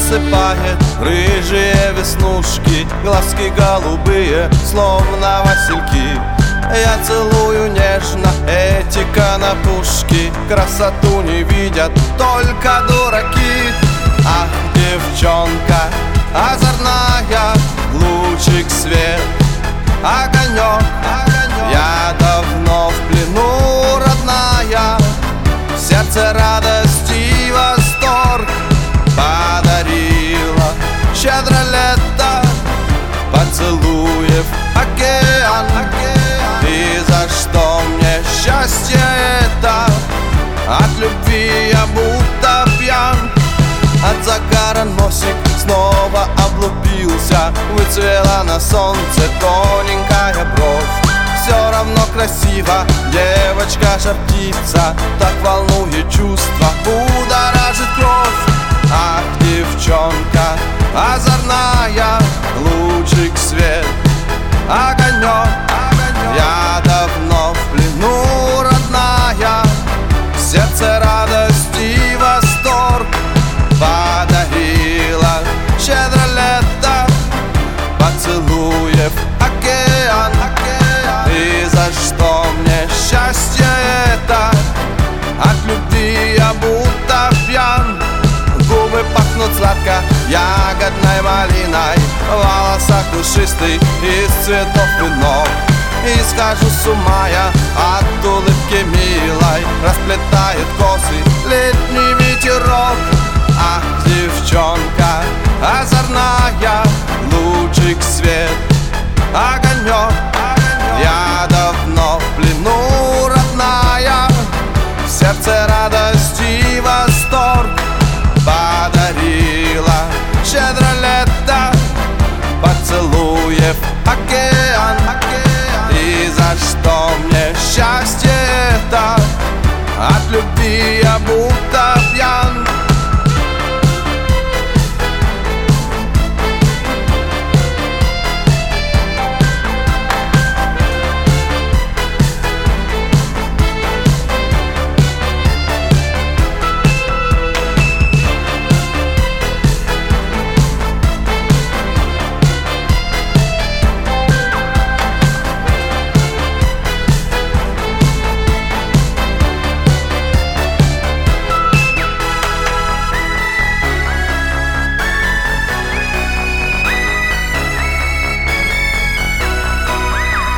осыпает рыжие веснушки, глазки голубые, словно васильки. Я целую нежно эти конопушки, красоту не видят только дураки. Ах, девчонка озорная, лучик свет, огонек. Я давно в плену, родная, в сердце радость и восторг подарила щедро лето, поцелуев океан. И за что мне счастье это? От любви я будто пьян. От загара носик снова облупился, выцвела на солнце тоненькая бровь. Все равно красиво, девочка жар-птица, так волнует чувства, будоражит кровь. Ах, девчонка озорная, лучик свет, огонек. Я давно в плену, родная, в сердце радость и восторг подарила щедро лето, поцелуев океан. И за что мне счастье это? От любви я будто пьян. Губы пахнут сладко ягодной малиной, в волосах душистый из цветов венок. И схожу с ума я от улыбки милой, расплетает косы летний ветерок. Ах, девчонка озорная, лучик свет, огонек.